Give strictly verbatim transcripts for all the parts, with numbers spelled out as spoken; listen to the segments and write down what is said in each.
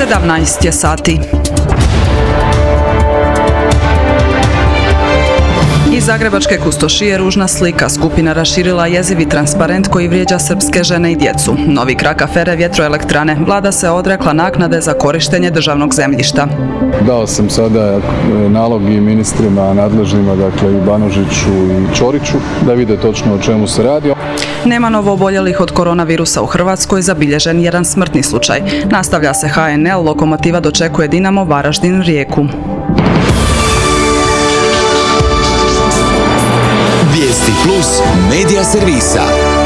sedamnaest je sati. Iz zagrebačke kustošije ružna slika. Skupina raširila jezivi transparent koji vrijeđa srpske žene i djecu. Novi krak afere vjetroelektrane. Vlada se odrekla naknade za korištenje državnog zemljišta. Dao sam sada nalog i ministrima nadležnima, dakle i Banožiću i Ćoriću, da vide točno o čemu se radi. Nema novooboljelih od koronavirusa u Hrvatskoj, zabilježen jedan smrtni slučaj. Nastavlja se H N L, Lokomotiva dočekuje Dinamo, Varaždin, Rijeku. Vijesti plus medija servisa.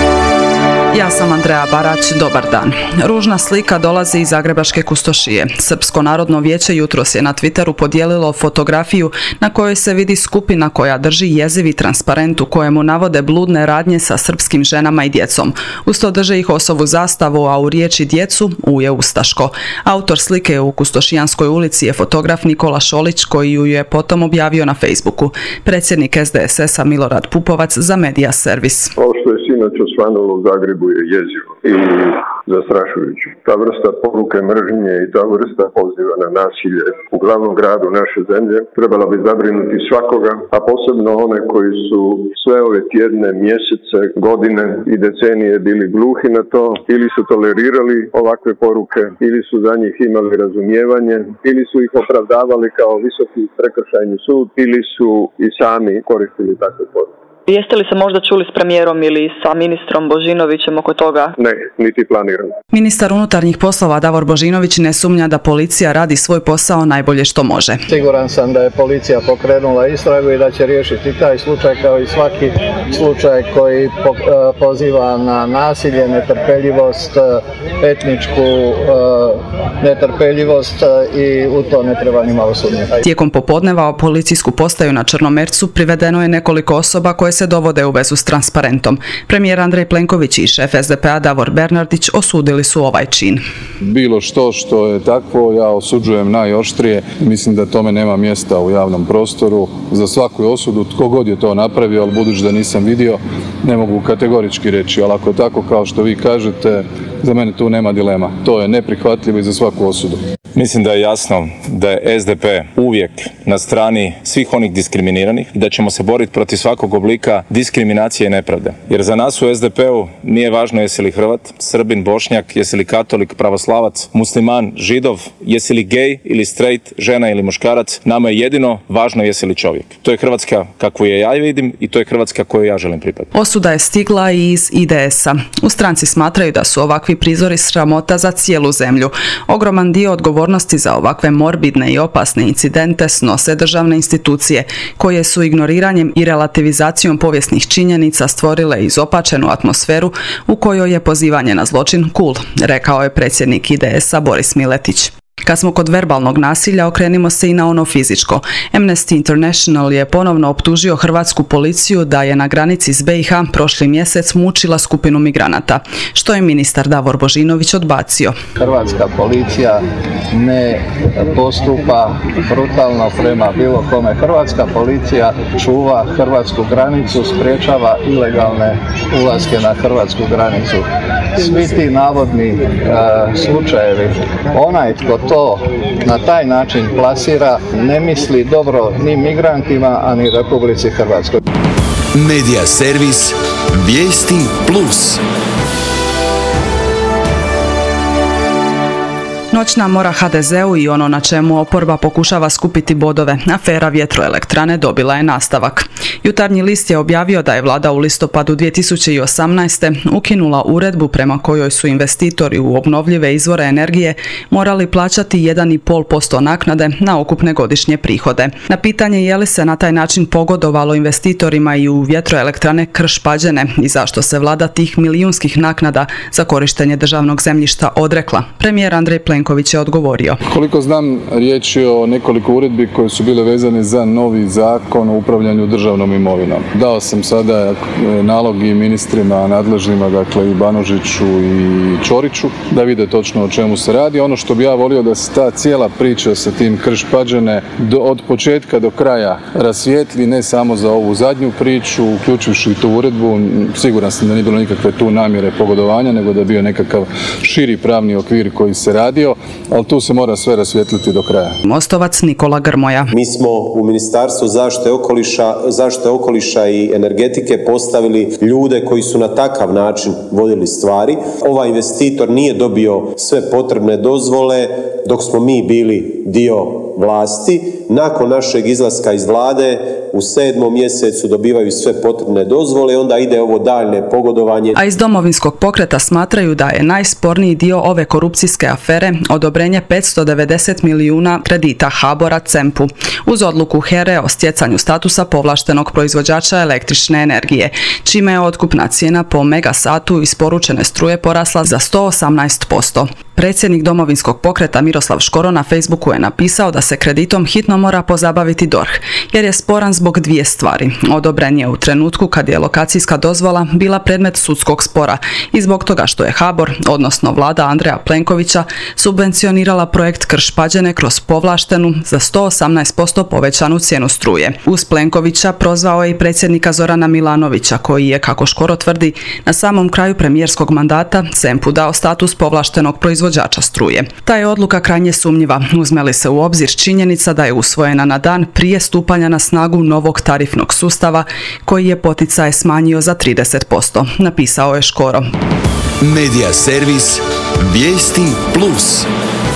Ja sam Andreja Barać, dobar dan. Ružna slika dolazi iz zagrebačke kustošije. Srpsko narodno vijeće jutros je na Twitteru podijelilo fotografiju na kojoj se vidi skupina koja drži jezivi transparent u kojemu navode bludne radnje sa srpskim ženama i djecom. Uz to drže ih osovu zastavu, a u riječi djecu uje ustaško. Autor slike u Kustošijanskoj ulici je fotograf Nikola Šolić, koji ju je potom objavio na Facebooku. Predsjednik S D S S-a Milorad Pupovac za Medija servis. Ovo što je sinoć osvanulo u Zagrebu je jezivo i zastrašujuće. Ta vrsta poruke mržnje i ta vrsta poziva na nasilje u glavnom gradu naše zemlje trebala bi zabrinuti svakoga, a posebno one koji su sve ove tjedne, mjesece, godine i decenije bili gluhi na to, ili su tolerirali ovakve poruke, ili su za njih imali razumijevanje, ili su ih opravdavali kao visoki prekršajni sud, ili su i sami koristili takve poruke. Jeste li se možda čuli s premijerom ili sa ministrom Božinovićem oko toga? Ne, niti planiram. Ministar unutarnjih poslova Davor Božinović ne sumnja da policija radi svoj posao najbolje što može. Siguran sam da je policija pokrenula istragu i da će riješiti taj slučaj kao i svaki slučaj koji poziva na nasilje, netrpeljivost, etničku netrpeljivost i u to ne treba ni malo sumnjati. Tijekom popodneva u policijsku postaju na Črnomercu privedeno je nekoliko osoba koje se dovode u vezu s transparentom. Premijer Andrej Plenković i šef S D P-a Davor Bernardić osudili su ovaj čin. Bilo što što je takvo ja osuđujem najoštrije. Mislim da tome nema mjesta u javnom prostoru. Za svaku osudu tko god je to napravio, ali budući da nisam vidio, ne mogu kategorički reći. Ali ako je tako kao što vi kažete, za mene tu nema dilema. To je neprihvatljivo i za svaku osudu. Mislim da je jasno da je S D P uvijek na strani svih onih diskriminiranih i da ćemo se boriti protiv svakog oblika diskriminacije i nepravde. Jer za nas u S D P-u nije važno jesi li Hrvat, Srbin, Bošnjak, jesi li katolik, pravoslavac, musliman, židov, jesi li gej ili straight, žena ili muškarac. Nama je jedino važno jesi li čovjek. To je Hrvatska kakvu je ja vidim i to je Hrvatska koju ja želim pripadati. Osuda je stigla i iz I D S-a. U stranci smatraju da su ovakvi prizori sramota za cijelu zemlju. Ogroman dio odgovornosti za ovakve morbidne i opasne incidente snose državne institucije, koje su ignoriranjem i relativizacijom povijesnih činjenica stvorile izopačenu atmosferu u kojoj je pozivanje na zločin cool, rekao je predsjednik I D S-a Boris Miletić. Kad smo kod verbalnog nasilja, okrenimo se i na ono fizičko. Amnesty International je ponovno optužio hrvatsku policiju da je na granici s B i H prošli mjesec mučila skupinu migranata, što je ministar Davor Božinović odbacio. Hrvatska policija ne postupa brutalno prema bilo kome. Hrvatska policija čuva hrvatsku granicu, sprječava ilegalne ulaske na hrvatsku granicu. Svi ti navodni uh, slučajevi, onaj tko to na taj način plasira, ne misli dobro ni migrantima, a ni Republici Hrvatskoj. Medija servis Vijesti plus. Noćna mora H D Z-u i ono na čemu oporba pokušava skupiti bodove, afera vjetroelektrane, dobila je nastavak. Jutarnji list je objavio da je vlada u listopadu dvije tisuće osamnaeste. ukinula uredbu prema kojoj su investitori u obnovljive izvore energije morali plaćati jedan zarez pet posto naknade na ukupne godišnje prihode. Na pitanje je li se na taj način pogodovalo investitorima i u vjetroelektrane Krš-Pađene i zašto se vlada tih milijunskih naknada za korištenje državnog zemljišta odrekla, premijer Andrej Plenković je odgovorio. Koliko znam, riječ je o nekoliko uredbi koje su bile vezane za novi zakon o upravljanju državnom imovinom. Dao sam sada nalog i ministrima nadležnima, dakle i Banožiću i Ćoriću, da vide točno o čemu se radi. Ono što bi ja volio da se ta cijela priča sa tim Krš-Pađene od početka do kraja rasvijetli, ne samo za ovu zadnju priču, uključujući i tu uredbu. Siguran sam da nije bilo nikakve tu namjere pogodovanja, nego da je bio nekakav širi pravni okvir koji se radio. tako, ali tu se mora sve rasvijetliti do kraja. Mostovac Nikola Grmoja. Mi smo u Ministarstvu zaštite okoliša, zaštite okoliša i energetike postavili ljude koji su na takav način vodili stvari. Ovaj investitor nije dobio sve potrebne dozvole dok smo mi bili dio vlasti. Nakon našeg izlaska iz vlade u sedmom mjesecu dobivaju sve potrebne dozvole i onda ide ovo daljnje pogodovanje. A iz Domovinskog pokreta smatraju da je najsporniji dio ove korupcijske afere odobrenje petsto devedeset milijuna kredita HABOR-a C E M P-u uz odluku H E R E o stjecanju statusa povlaštenog proizvođača električne energije, čime je otkupna cijena po megasatu isporučene struje porasla za sto osamnaest posto. Predsjednik Domovinskog pokreta Miroslav Škoro na Facebooku je napisao da se kreditom hitno mora pozabaviti D O R H, jer je sporan zbog dvije stvari. Odobren je u trenutku kad je lokacijska dozvola bila predmet sudskog spora i zbog toga što je HABOR, odnosno vlada Andreja Plenkovića, subvencionirala projekt Krš-Pađene kroz povlaštenu za sto osamnaest posto povećanu cijenu struje. Uz Plenkovića prozvao je i predsjednika Zorana Milanovića, koji je, kako Škoro tvrdi, na samom kraju premijerskog mandata C E M P-u dao status povlaštenog proizvođača struje. Ta je odluka krajnje sumnjiva, uzme li se u obzir činjenica da je usvojena na dan prije stupanja na snagu novog tarifnog sustava koji je poticaje smanjio za trideset posto, napisao je Škoro. Medija servis Vijesti plus.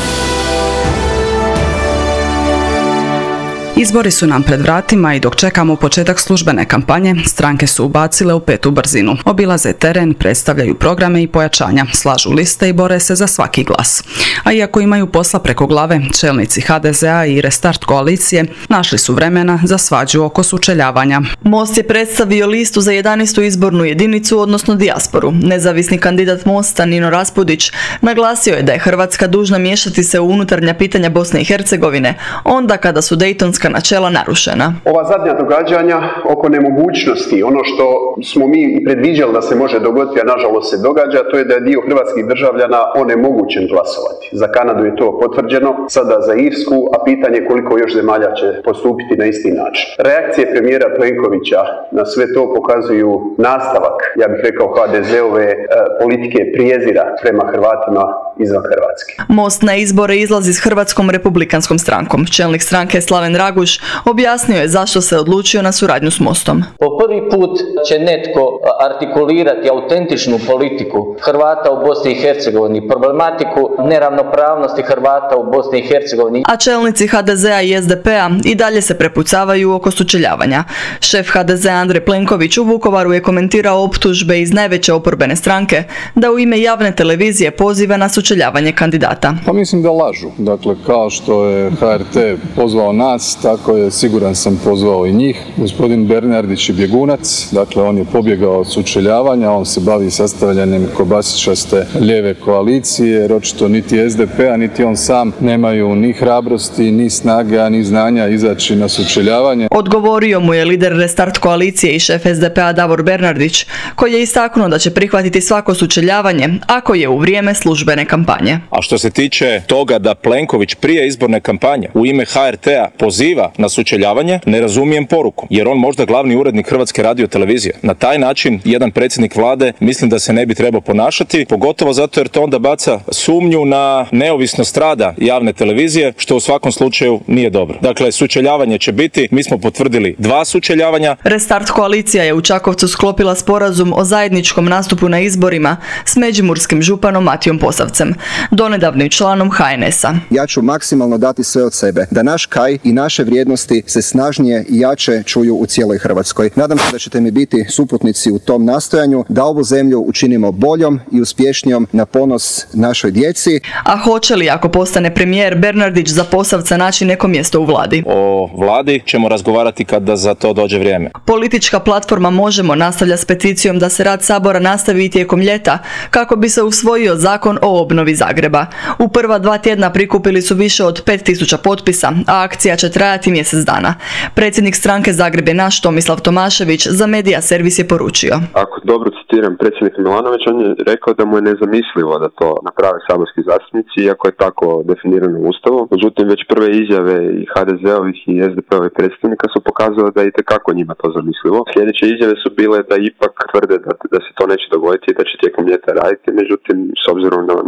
Izbori su nam pred vratima i dok čekamo početak službene kampanje, stranke su ubacile u petu brzinu. Obilaze teren, predstavljaju programe i pojačanja, slažu liste i bore se za svaki glas. A iako imaju posla preko glave, čelnici H D Z-a i Restart koalicije našli su vremena za svađu oko sučeljavanja. Most je predstavio listu za jedanaestu izbornu jedinicu, odnosno dijasporu. Nezavisni kandidat Mosta Nino Raspudić naglasio je da je Hrvatska dužna miješati se u unutarnja pitanja Bosne i Hercegovine, onda kada su dejtonska načela narušena. Ova zadnja događanja oko nemogućnosti, ono što smo mi i predviđali da se može dogoditi, a nažalost se događa, to je da je dio hrvatskih državljana onemogućen glasovati. Za Kanadu je to potvrđeno, sada za Irsku, a pitanje koliko još zemalja će postupiti na isti način. Reakcije premijera Plenkovića na sve to pokazuju nastavak, ja bih rekao, H D Z-ove e, politike prijezira prema Hrvatima izvan Hrvatske. Most na izbore izlazi s Hrvatskom republikanskom strankom. Čelnik stranke Slaven Raguš objasnio je zašto se odlučio na suradnju s Mostom. Po prvi put će netko artikulirati autentičnu politiku Hrvata u Bosni i Hercegovini, problematiku neravnopravnosti Hrvata u Bosni i Hercegovini. A čelnici H D Z-a i S D P-a i dalje se prepucavaju oko sučeljavanja. Šef H D Z-a Andrej Plenković u Vukovaru je komentirao optužbe iz najveće oporbene stranke da u ime javne televizije poziva na sučeljavanje kandidata. Pa mislim da lažu. Dakle, kao što je H R T pozvao nas, tako je, siguran sam, pozvao i njih. Gospodin Bernardić je bjegunac, dakle on je pobjegao od sučeljavanja, on se bavi sastavljanjem kobasičaste lijeve koalicije, jer očito niti S D P-a, niti on sam nemaju ni hrabrosti, ni snage, ni znanja izaći na sučeljavanje. Odgovorio mu je lider Restart koalicije i šef S D P-a Davor Bernardić, koji je istaknuo da će prihvatiti svako sučeljavanje ako je u vrijeme službene kampanje. A što se tiče toga da Plenković prije izborne kampanje u ime H R T-a poziva na sučeljavanje, ne razumijem poruku, jer on možda glavni urednik Hrvatske radiotelevizije. Na taj način jedan predsjednik vlade mislim da se ne bi trebao ponašati, pogotovo zato jer to onda baca sumnju na neovisnost rada javne televizije, što u svakom slučaju nije dobro. Dakle, sučeljavanje će biti, mi smo potvrdili dva sučeljavanja. Restart koalicija je u Čakovcu sklopila sporazum o zajedničkom nastupu na izborima s međimurskim županom Matijom Posavcem, donedavnim članom H N S-a. Ja ću maksimalno dati sve od sebe da naš kaj i naše vrijednosti se snažnije i jače čuju u cijeloj Hrvatskoj. Nadam se da ćete mi biti suputnici u tom nastojanju da ovu zemlju učinimo boljom i uspješnijom na ponos našoj djeci. A hoće li, ako postane premijer, Bernardić za Posavca naći neko mjesto u vladi? O vladi ćemo razgovarati kada za to dođe vrijeme. Politička platforma Možemo nastavlja s peticijom da se rad Sabora nastavi i tijekom ljeta kako bi se usvojio zakon o obnovi Zagreba. U prva dva tjedna prikupili su više od pet tisuća potpisa, a akcija će trajati mjesec dana. Predsjednik stranke Zagreb je naš Tomislav Tomašević za Medija servis je poručio. Ako dobro citiram predsjednika Milanovića, on je rekao da mu je nezamislivo da to naprave saborski zastupnici, iako je tako definirano u Ustavu. Međutim, već prve izjave i H D Z-ovih i S D P-ovih predstavnika su pokazale da je itekako njima to zamislivo. Sljedeće izjave su bile da ipak tvrde da, da se to neće dogoditi i da će tijekom ljeta raditi, međutim, s obzirom na njihov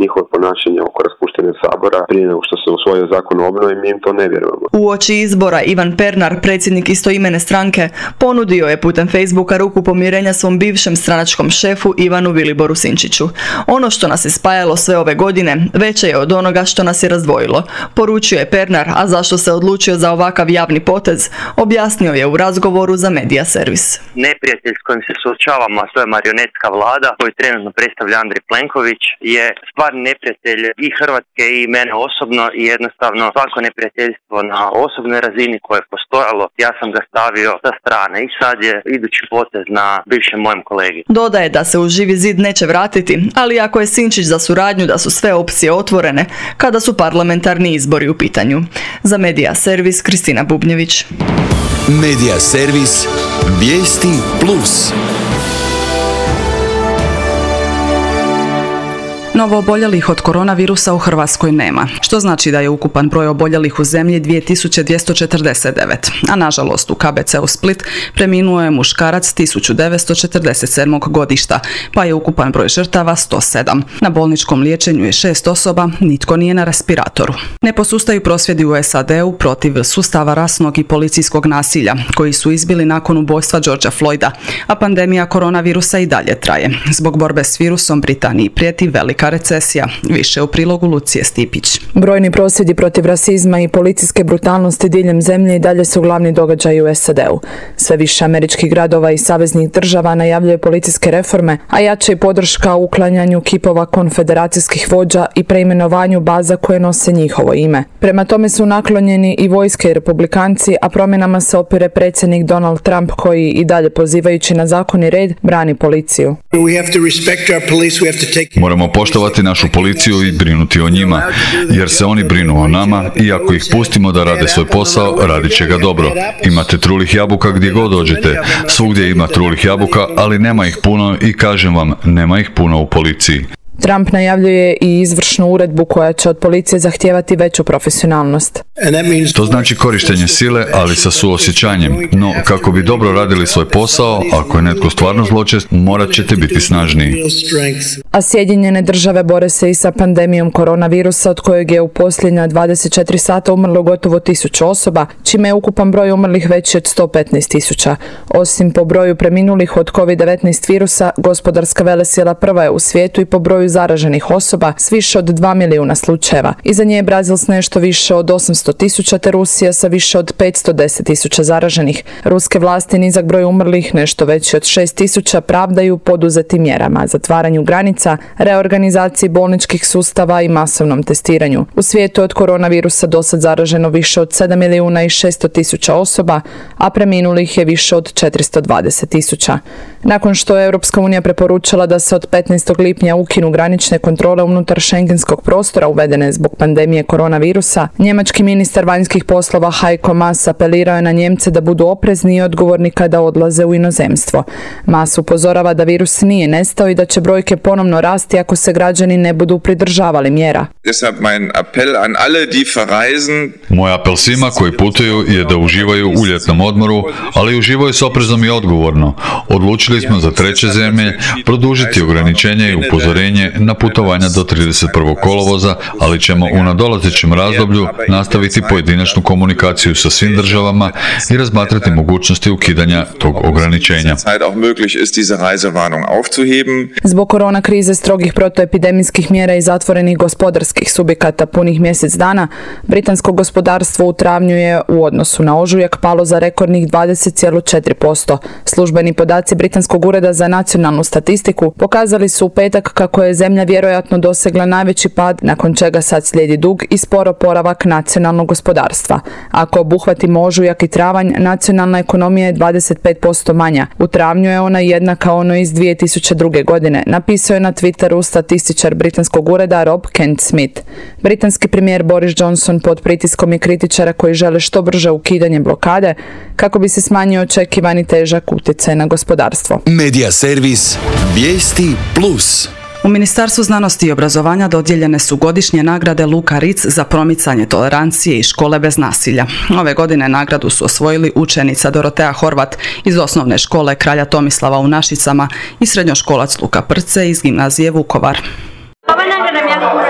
njihovo ponašanje oko raspuštanja Sabora prije nego što se usvojio zakon o obnovi, mi im to ne vjerujemo. Uoči izbora Ivan Pernar, predsjednik istoimene stranke, ponudio je putem Facebooka ruku pomirenja svom bivšem stranačkom šefu Ivanu Viliboru Sinčiću. Ono što nas je spajalo sve ove godine veće je od onoga što nas je razdvojilo, poručio je Pernar, a zašto se odlučio za ovakav javni potez, objasnio je u razgovoru za Media Servis. Neprijatelj s kojim se suočavamo, a to je marionetska vlada koju trenutno predstavlja Andrej Plenković, je stvarni neprijatelj i Hrvatske i mene osobno i jednostavno svako neprijateljstvo na osobnoj razini koje je postojalo, ja sam ga stavio sa strane i sad je idući potez na bivšem mojem kolegi. Dodaje da se u Živi zid neće vratiti, ali ako je Sinčić za suradnju da su sve opcije otvorene kada su parlamentarni izbori u pitanju. Za Media Servis Kristina Bubnjević. Media Servis, vijesti plus. Novo oboljelih od koronavirusa u Hrvatskoj nema, što znači da je ukupan broj oboljelih u zemlji dvije tisuće dvjesto četrdeset devet, a nažalost u K B C-u Split preminuo je muškarac tisuću devetsto četrdeset sedmog godišta, pa je ukupan broj žrtava sto sedam. Na bolničkom liječenju je šest osoba, nitko nije na respiratoru. Ne posustaju prosvjedi u S A D-u protiv sustava rasnog i policijskog nasilja, koji su izbili nakon ubojstva Georgea Floyda, a pandemija koronavirusa i dalje traje. Zbog borbe s virusom Britaniji prijeti velika recesija. Više u prilogu Lucije Stipić. Brojni prosvjedi protiv rasizma i policijske brutalnosti diljem zemlje i dalje su glavni događaji u S A D-u. Sve više američkih gradova i saveznih država najavljuje policijske reforme, a jača i podrška u uklanjanju kipova konfederacijskih vođa i preimenovanju baza koje nose njihovo ime. Prema tome su naklonjeni i vojske i republikanci, a promjenama se opire predsjednik Donald Trump koji i dalje pozivajući na zakon i red brani policiju. Moramo poštovati našu policiju i brinuti o njima, jer se oni brinu o nama i ako ih pustimo da rade svoj posao, radit će ga dobro. Imate trulih jabuka gdje god dođete, svugdje ima trulih jabuka, ali nema ih puno i kažem vam, nema ih puno u policiji. Trump najavljuje i izvršnu uredbu koja će od policije zahtijevati veću profesionalnost. To znači korištenje sile, ali sa suosjećanjem. No, kako bi dobro radili svoj posao, ako je netko stvarno zločest, morat ćete biti snažniji. A Sjedinjene države bore se i sa pandemijom koronavirusa, od kojeg je u posljednja dvadeset četiri sata umrlo gotovo tisuću osoba, čime je ukupan broj umrlih veći od sto petnaest tisuća. Osim po broju preminulih od kovid devetnaest virusa, gospodarska velesila prva je u svijetu i po broju zaraženih osoba s više od dva milijuna slučajeva. Iza nje je Brazil s nešto više od osamsto tisuća te Rusija sa više od petsto deset tisuća zaraženih. Ruske vlasti nizak broj umrlih, nešto veći od šest tisuća, pravdaju poduzetim mjerama, zatvaranju granica, reorganizaciji bolničkih sustava i masovnom testiranju. U svijetu je od koronavirusa dosad zaraženo više od sedam milijuna i šesto tisuća osoba, a preminulih je više od četiristo dvadeset tisuća. Nakon što je Europska unija preporučila da se od petnaestog lipnja ukinu granične kontrole unutar šengenskog prostora uvedene zbog pandemije koronavirusa, njemački ministar vanjskih poslova Heiko Maas apelirao je na Njemce da budu oprezni i odgovorni kada odlaze u inozemstvo. Maas upozorava da virus nije nestao i da će brojke ponovno rasti ako se građani ne budu pridržavali mjera. Moj apel svima koji putuju je da uživaju u ljetnom odmoru, ali uživaju s oprezom i odgovorno. Odlučili smo za treće zemlje produžiti ograničenje i upozorenje na putovanja do trideset prvog kolovoza, ali ćemo u nadolazećem razdoblju nastaviti pojedinačnu komunikaciju sa svim državama i razmatrati mogućnosti ukidanja tog ograničenja. Zbog korona krize, strogih protuepidemijskih mjera i zatvorenih gospodarskih subjekata punih mjesec dana, britansko gospodarstvo u travnju je u odnosu na ožujak palo za rekordnih dvadeset zarez četiri posto. Službeni podaci Britanskog ureda za nacionalnu statistiku pokazali su u petak kako je zemlja vjerojatno dosegla najveći pad, nakon čega sad slijedi dug i spor oporavak nacionalnog gospodarstva. Ako obuhvatimo ožujak i travanj, nacionalna ekonomija je dvadeset pet posto manja. U travnju je ona jednaka onoj iz dvije tisuće druge. godine, napisao je na Twitteru statističar britanskog ureda Rob Kent Smith. Britanski premijer Boris Johnson pod pritiskom je kritičara koji žele što brže ukidanje blokade kako bi se smanjio očekivani težak utjecaj na gospodarstvo. Media Servis, vijesti plus. U Ministarstvu znanosti i obrazovanja dodijeljene su godišnje nagrade Luka Ritz za promicanje tolerancije i škole bez nasilja. Ove godine nagradu su osvojili učenica Dorotea Horvat iz osnovne škole Kralja Tomislava u Našicama i srednjoškolac Luka Prce iz gimnazije Vukovar. Ova nagrada mi jako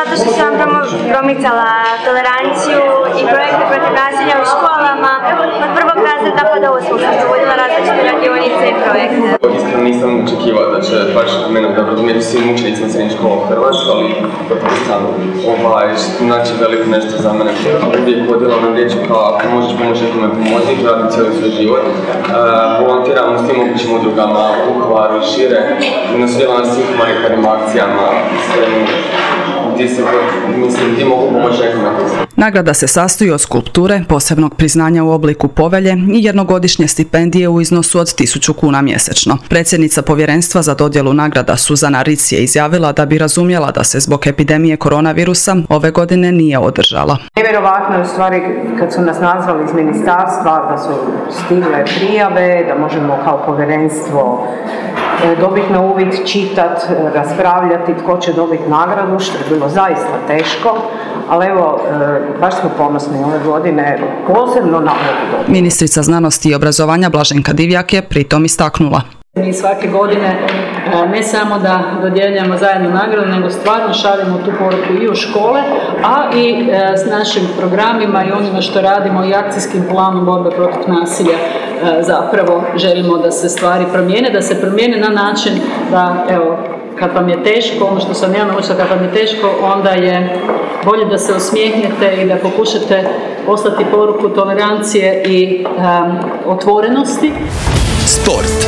zato što sam promicala toleranciju i projekte protiv nasilja u školama. Od prvog razreda pa do osmog sam provodila različite radionice i projekte. Iskreno nisam očekivao da će baš mene da razumjeti svim učenicima srednjih škola u Hrvatskoj, ali sam ovaj, znači veliko nešto za mene. Uvijek vodila na riječi kao ako možeš pomoći nekome pomoći, radim cijeli svoj život. Uh, volontiram s tim mogućim udrugama u Vukovaru i šire, nasudjelam na svim humanitarnim akcijama, gdje se mislim, gdje mogu pomoći nekome. Nagrada se sastoji od skulpture, posebnog priznanja u obliku povelje i jednogodišnje stipendije u iznosu od tisuću kuna mjesečno. Predsjednica povjerenstva za dodjelu nagrada Suzana Ric je izjavila da bi razumjela da se zbog epidemije koronavirusa ove godine nije održala. Nevjerovatno je u stvari kad su nas nazvali iz ministarstva da su stigle prijave, da možemo kao povjerenstvo dobiti na uvid, čitati, raspravljati tko će dobiti nagradu, što je bilo zaista teško, ali evo, baš smo ponosni ove godine, posebno na ovu godinu. Ministrica znanosti i obrazovanja Blaženka Divjak je pritom istaknula. Mi svake godine ne samo da dodjeljujemo zajedno nagradu, nego stvarno šaljemo tu poruku i u škole, a i s našim programima i onima što radimo i akcijskim planom borbe protiv nasilja zapravo želimo da se stvari promijene, da se promijene na način da, evo, kad vam je teško, ono što sam ja naučila, kad vam je teško, onda je bolje da se osmijehnete i da pokušate poslati poruku tolerancije i um, otvorenosti. Sport.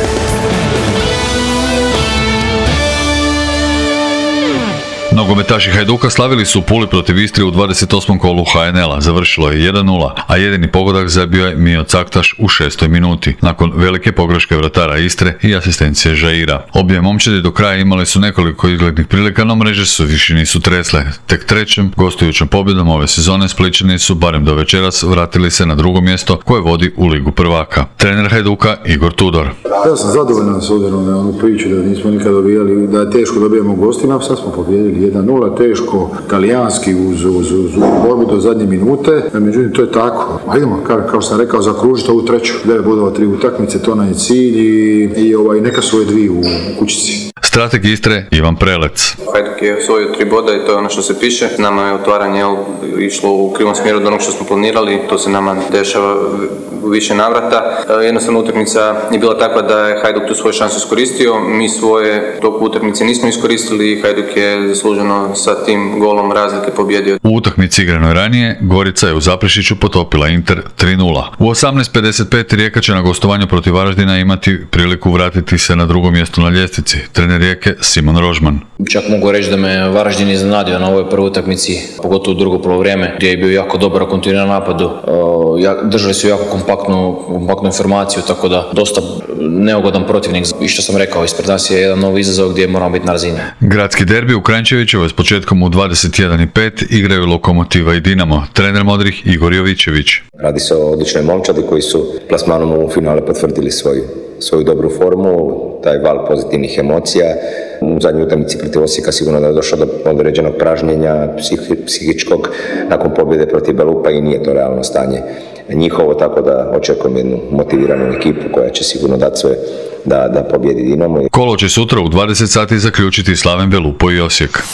Nogometaši Hajduka slavili su u Puli protiv Istre u dvadeset osmom kolu ha en el a. Završilo je jedan nula, a jedini pogodak zabio je Mio Caktaš u šestoj minuti, nakon velike pogreške vratara Istre i asistencije Žaira. Obje momčadi do kraja imali su nekoliko izglednih prilika, no mreže su više nisu tresle. Tek trećem gostujućom pobjedom ove sezone Splićani su barem do večeras vratili se na drugo mjesto koje vodi u Ligu prvaka. Trener Hajduka Igor Tudor. Ja sam zadovoljan s obzirom na onu priču da nismo nikad dobijali, da je teško dobijemo gostima, sad smo pobjedili jedan nula, teško, talijanski uz, uz, uz borbu do zadnje minute, međutim to je tako. Idemo, kao, kao što sam rekao, zakružiti ovu treću, devet bodova, tri utakmice, to nam je cilj i, i ovaj, neka su ove dvije u kućici. Strateg Istre Ivan Prelec. Hajduk je osvojio tri boda i to je ono što se piše. Nama je otvaranje išlo u krivom smjeru od onog što smo planirali, to se nama dešava u više navrata. Jednostavno utakmica je bila takva da je Hajduk tu svoju šansu iskoristio, mi svoje tog utakmice nismo iskoristili i Hajduk je zasluženo sa tim golom razlike pobjedio. U utakmici igranoj ranije Gorica je u Zaprešiću potopila Inter tri nula. U osamnaest pedeset pet Rijeka će na gostovanju protiv Varaždina imati priliku vratiti se na drugo mjesto na ljestvici. Trener Rijeke Simon Rožman. Čak mogu reći da me Varaždin iznenadio na ovoj prvoj utakmici, pogotovo u drugo polovrijeme, gdje je bio jako dobar kontinuiran napadu. Držali su jako kompaktnu, kompaktnu informaciju, tako da dosta neugodan protivnik. I što sam rekao, ispred nas je jedan novi izazov gdje moramo biti na razini. Gradski derbi u Kranjčevićevoj s početkom u dvadeset jedan i pet igraju Lokomotiva i Dinamo. Trener modrih Igor Jovićević. Radi se o odličnoj momčadi koji su plasmanom u finale potvrdili svoju, svoju dobru formu, taj val pozitivnih emocija. U zadnjoj utakmici protiv Osijeka sigurno da je došlo do određenog pražnjenja psihičkog nakon pobjede protiv Belupa i nije to realno stanje njihovo, tako da očekujem jednu motiviranu ekipu koja će sigurno dati sve da, da pobjedi Dinamo. Kolo će sutra u dvadeset sati zaključiti Slaven Belupo i Osijek.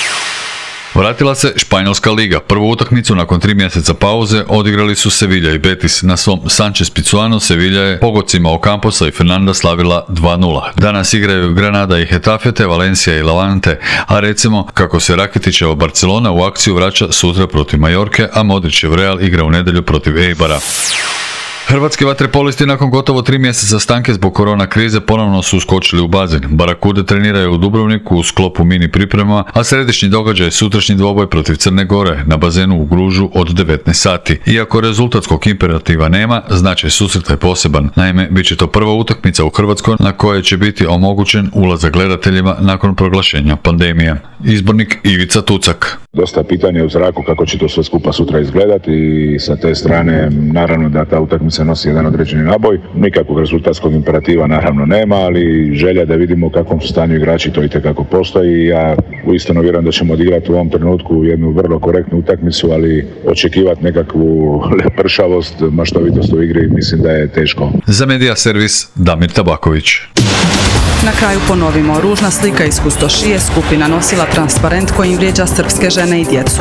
Vratila se Španjolska liga. Prvu utakmicu nakon tri mjeseca pauze odigrali su Sevilla i Betis. Na svom Sanchez Pizjuanu Sevilla je pogocima Ocamposa i Fernanda slavila dva nula. Danas igraju Granada i Getafe te Valencia i Levante, a recimo kako se Rakitićeva Barcelona u akciju vraća sutra protiv Majorke, a Modrićev Real igra u nedjelju protiv Eibara. Hrvatski vaterpolisti nakon gotovo tri mjeseca stanke zbog korona krize ponovno su uskočili u bazen. Barakude treniraju u Dubrovniku u sklopu mini priprema, a središnji događaj je sutrašnji dvoboj protiv Crne Gore na bazenu u Gružu od devetnaest sati. Iako rezultatskog imperativa nema, značaj susreta je poseban. Naime, bit će to prva utakmica u Hrvatskoj na kojoj će biti omogućen ulazak gledateljima nakon proglašenja pandemije. Izbornik Ivica Tucak. Dosta pitanja u zraku kako će to sve skupa sutra izgledati i sa te strane naravno da ta utakmica nosi jedan određeni naboj. Nikakvog rezultatskog imperativa naravno nema, ali želja da vidimo u kakvom su stanju igrači to itekako postoji i ja uistinu vjerujem da ćemo odigrati u ovom trenutku jednu vrlo korektnu utakmicu, ali očekivati nekakvu lepršavost, maštovitost u igri mislim da je teško. Za Medija servis Damir Tabaković. Na kraju ponovimo, ružna slika iz Kustošije, skupina nosila transparent kojim vrijeđa srpske žene i djecu.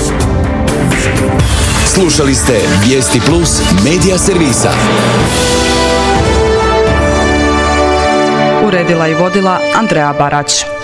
Slušali ste Vijesti Plus medija servisa. Uredila i vodila Andreja Barać.